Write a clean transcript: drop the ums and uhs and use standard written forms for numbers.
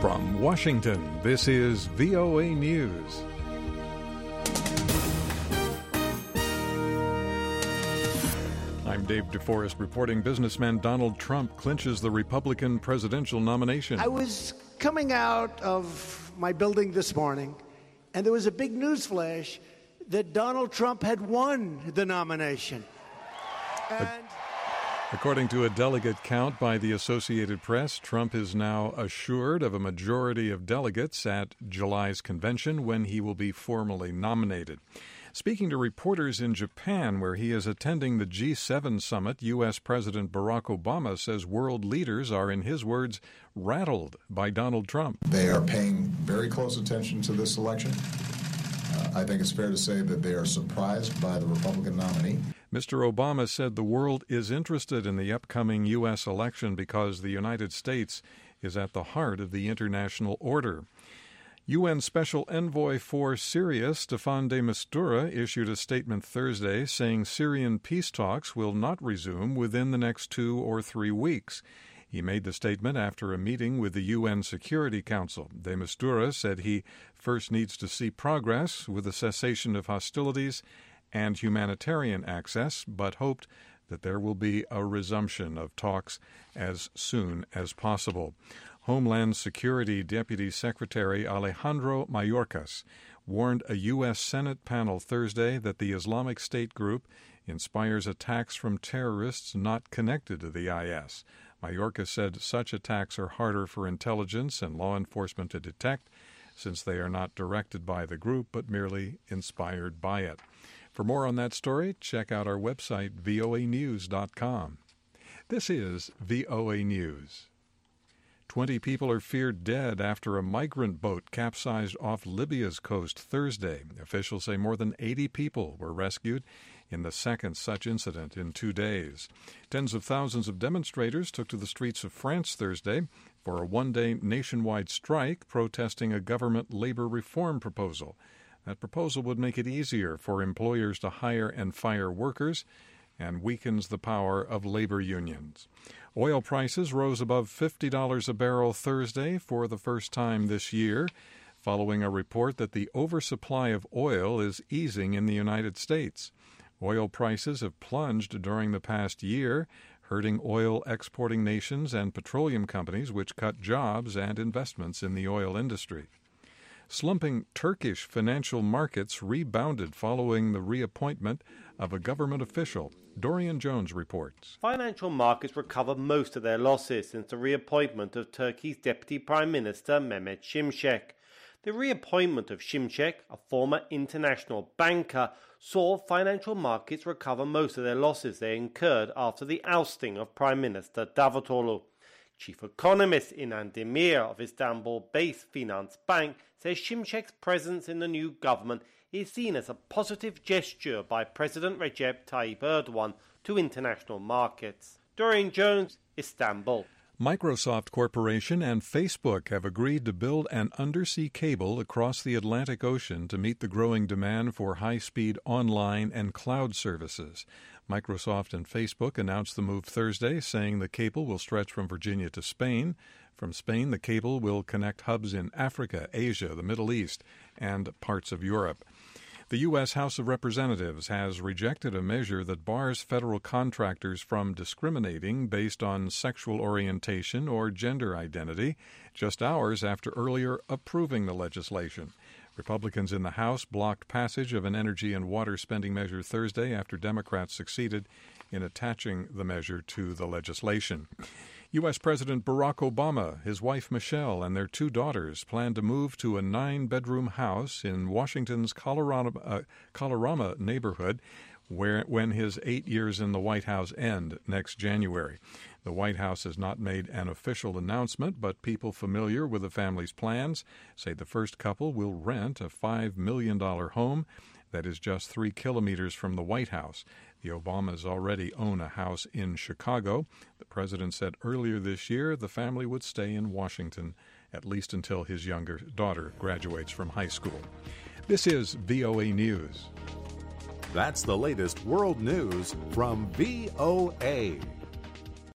From Washington, this is VOA News. I'm Dave DeForest reporting businessman Donald Trump clinches the Republican presidential nomination. I was coming out of my building this morning, and there was a big news flash that Donald Trump had won the nomination. According to a delegate count by the Associated Press, Trump is now assured of a majority of delegates at July's convention when he will be formally nominated. Speaking to reporters in Japan, where he is attending the G7 summit, U.S. President Barack Obama says world leaders are, in his words, rattled by Donald Trump. They are paying very close attention to this election. I think it's fair to say that they are surprised by the Republican nominee. Mr. Obama said the world is interested in the upcoming U.S. election because the United States is at the heart of the international order. UN Special Envoy for Syria, Staffan de Mistura, issued a statement Thursday saying Syrian peace talks will not resume within the next 2 or 3 weeks. He made the statement after a meeting with the UN Security Council. De Mistura said he first needs to see progress with the cessation of hostilities and humanitarian access, but hoped that there will be a resumption of talks as soon as possible. Homeland Security Deputy Secretary Alejandro Mayorkas warned a U.S. Senate panel Thursday that the Islamic State group inspires attacks from terrorists not connected to the IS. Mayorkas said such attacks are harder for intelligence and law enforcement to detect, since they are not directed by the group but merely inspired by it. For more on that story, check out our website, voanews.com. This is VOA News. 20 people are feared dead after a migrant boat capsized off Libya's coast Thursday. Officials say more than 80 people were rescued in the second such incident in 2 days. Tens of thousands of demonstrators took to the streets of France Thursday for a one-day nationwide strike protesting a government labor reform proposal. That proposal would make it easier for employers to hire and fire workers and weakens the power of labor unions. Oil prices rose above $50 a barrel Thursday for the first time this year, following a report that the oversupply of oil is easing in the United States. Oil prices have plunged during the past year, hurting oil exporting nations and petroleum companies, which cut jobs and investments in the oil industry. Slumping Turkish financial markets rebounded following the reappointment of a government official. Dorian Jones reports. Financial markets recovered most of their losses since the reappointment of Turkey's Deputy Prime Minister Mehmet Şimşek. The reappointment of Şimşek, a former international banker, saw financial markets recover most of their losses they incurred after the ousting of Prime Minister Davutoglu. Chief economist Inan Demir of Istanbul-based Finance Bank says Şimşek's presence in the new government is seen as a positive gesture by President Recep Tayyip Erdogan to international markets. Dorian Jones, Istanbul. Microsoft Corporation and Facebook have agreed to build an undersea cable across the Atlantic Ocean to meet the growing demand for high-speed online and cloud services. Microsoft and Facebook announced the move Thursday, saying the cable will stretch from Virginia to Spain. From Spain, the cable will connect hubs in Africa, Asia, the Middle East, and parts of Europe. The U.S. House of Representatives has rejected a measure that bars federal contractors from discriminating based on sexual orientation or gender identity, just hours after earlier approving the legislation. Republicans in the House blocked passage of an energy and water spending measure Thursday after Democrats succeeded in attaching the measure to the legislation. U.S. President Barack Obama, his wife Michelle, and their 2 daughters plan to move to a 9-bedroom house in Washington's Colorama neighborhood when his 8 years in the White House end next January. The White House has not made an official announcement, but people familiar with the family's plans say the first couple will rent a $5 million home that is just 3 kilometers from the White House. The Obamas already own a house in Chicago. The president said earlier this year the family would stay in Washington at least until his younger daughter graduates from high school. This is VOA News. That's the latest world news from VOA.